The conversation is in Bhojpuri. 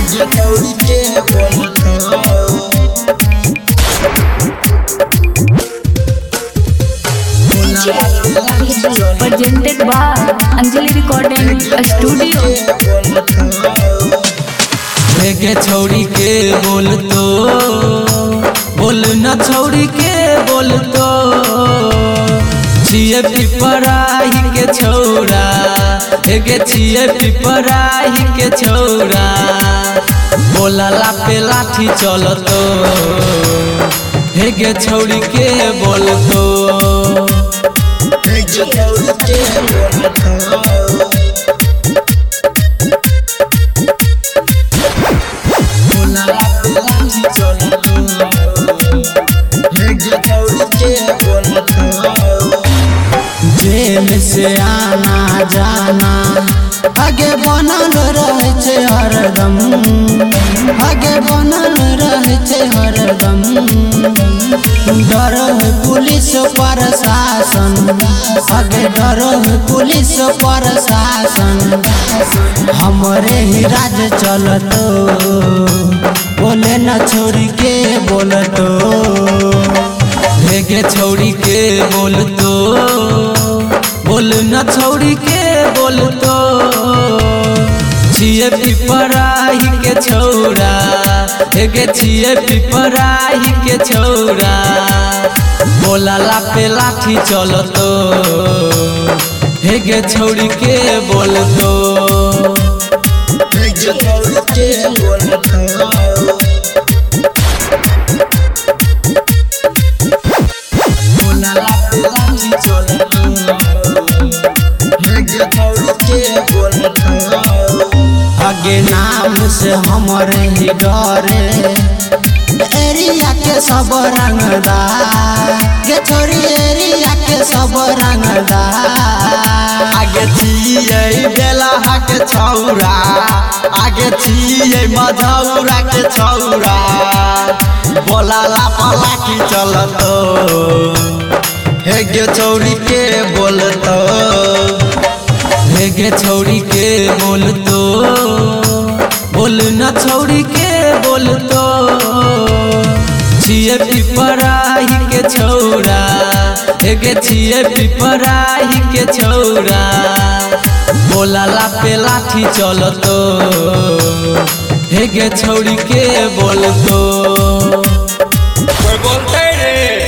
छौरी के presented by Anjali Recording Studio। के छौरी के बोल तो बोल न छौरी के बोल तो छिए पिपराही के छौरा के छिए पिपराही के छौरा बोला पे लाठी चलतो के छौरी के बोल तो छौरी के जेल से आना जाना आगे बनल रहे छे हरदम, आगे बनल रहे छे हरदम। डर है पुलिस प्रशासन, आगे डर है पुलिस प्रशासन। हमरे ही राज चलतो बोले न छोरी के बोलतो के छौरी के बोल तो बोल न छौरी के बोल तो छिए पिपराही के छौरा के छिए पिपराही के छौरा बोला पे लाठी चलतो के छौरी के बोल तो छौरी के आगे नाम से हमारे ही डरे एरिया के सब रंगदार के छोरी एरिया के सब रंगदार। आगे छिए बेलहा के छौरा आगे छिए मझौरा के छौरा बोला लाठी चलतो के छौरी के बोलतो के छौरी के बोल तो बोल न छौरी के बोल तो छिए पिपराही के छौरा के छिए पिपराही के छौरा बोला पे लाठी चलतो के छौरी के बोल तो बोलते रे।